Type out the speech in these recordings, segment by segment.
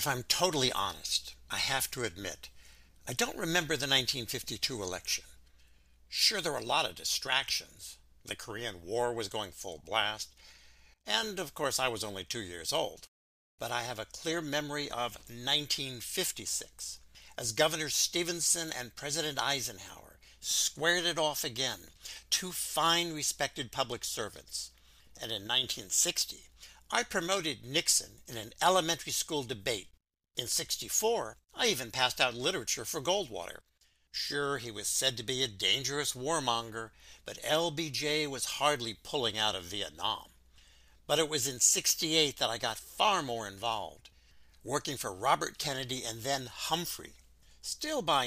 If I'm totally honest, I have to admit, I don't remember the 1952 election. Sure, there were a lot of distractions. The Korean War was going full blast, and of course I was only 2 years old. But I have a clear memory of 1956, as Governor Stevenson and President Eisenhower squared it off again, two fine respected public servants. And in 1960, I promoted Nixon in an elementary school debate. In '64, I even passed out literature for Goldwater. Sure, he was said to be a dangerous warmonger, but LBJ was hardly pulling out of Vietnam. But it was in '68 that I got far more involved, working for Robert Kennedy and then Humphrey. Still, by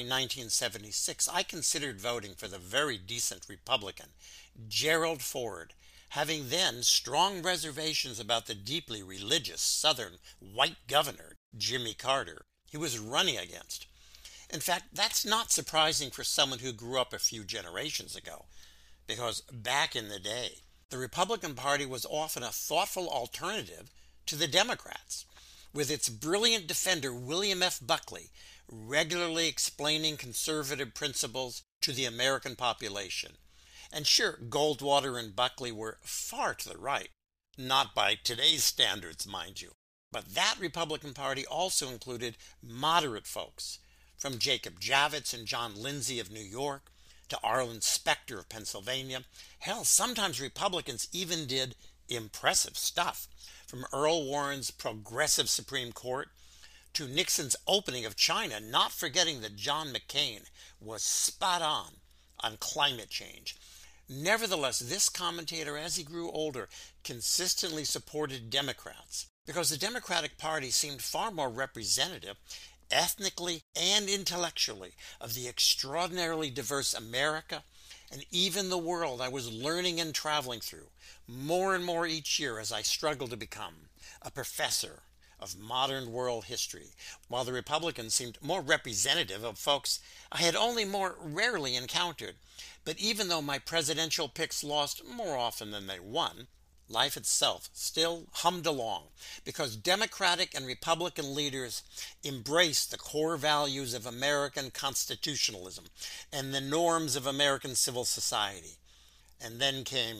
1976, I considered voting for the very decent Republican, Gerald Ford, having then strong reservations about the deeply religious Southern white governor, Jimmy Carter, he was running against. In fact, that's not surprising for someone who grew up a few generations ago, because back in the day, the Republican Party was often a thoughtful alternative to the Democrats, with its brilliant defender William F. Buckley regularly explaining conservative principles to the American population. And sure, Goldwater and Buckley were far to the right, not by today's standards, mind you. But that Republican Party also included moderate folks, from Jacob Javits and John Lindsay of New York to Arlen Specter of Pennsylvania. Hell, sometimes Republicans even did impressive stuff, from Earl Warren's progressive Supreme Court to Nixon's opening of China, not forgetting that John McCain was spot on climate change. Nevertheless, this commentator, as he grew older, consistently supported Democrats because the Democratic Party seemed far more representative, ethnically and intellectually, of the extraordinarily diverse America and even the world I was learning and traveling through more and more each year as I struggled to become a professor of modern world history, while the Republicans seemed more representative of folks I had only more rarely encountered. But even though my presidential picks lost more often than they won, life itself still hummed along because Democratic and Republican leaders embraced the core values of American constitutionalism and the norms of American civil society. And then came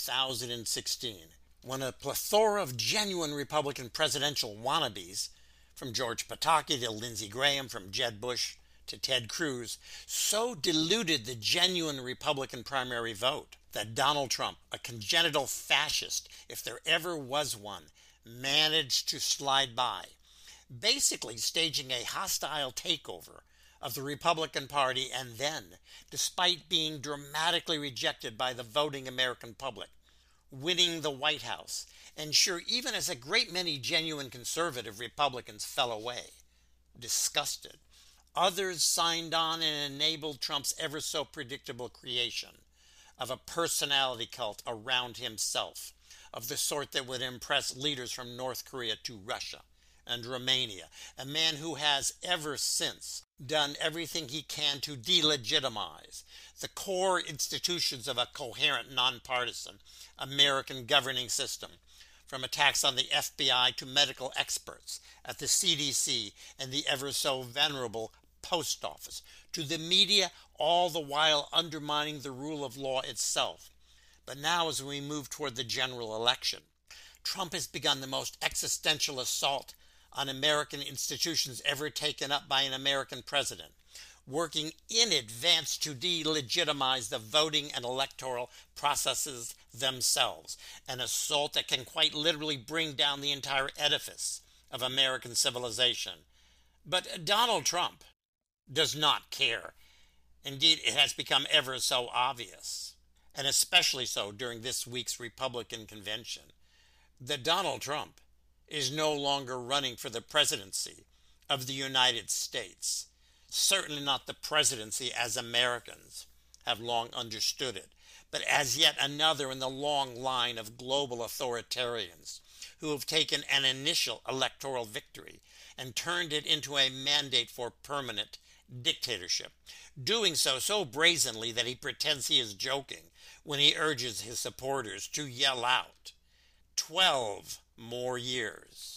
2016, when a plethora of genuine Republican presidential wannabes, from George Pataki to Lindsey Graham, from Jeb Bush to Ted Cruz, so diluted the genuine Republican primary vote that Donald Trump, a congenital fascist, if there ever was one, managed to slide by, basically staging a hostile takeover of the Republican Party, and then, despite being dramatically rejected by the voting American public, winning the White House, and sure, even as a great many genuine conservative Republicans fell away, disgusted, others signed on and enabled Trump's ever so predictable creation of a personality cult around himself, of the sort that would impress leaders from North Korea to Russia and Romania, a man who has ever since done everything he can to delegitimize the core institutions of a coherent, nonpartisan American governing system, from attacks on the FBI to medical experts at the CDC and the ever so venerable Post Office, to the media, all the while undermining the rule of law itself. But now, as we move toward the general election, Trump has begun the most existential assault on American institutions ever taken up by an American president, working in advance to delegitimize the voting and electoral processes themselves, an assault that can quite literally bring down the entire edifice of American civilization. But Donald Trump does not care. Indeed, it has become ever so obvious, and especially so during this week's Republican convention, that Donald Trump is no longer running for the presidency of the United States. Certainly not the presidency as Americans have long understood it, but as yet another in the long line of global authoritarians who have taken an initial electoral victory and turned it into a mandate for permanent dictatorship, doing so brazenly that he pretends he is joking when he urges his supporters to yell out, 12 more years.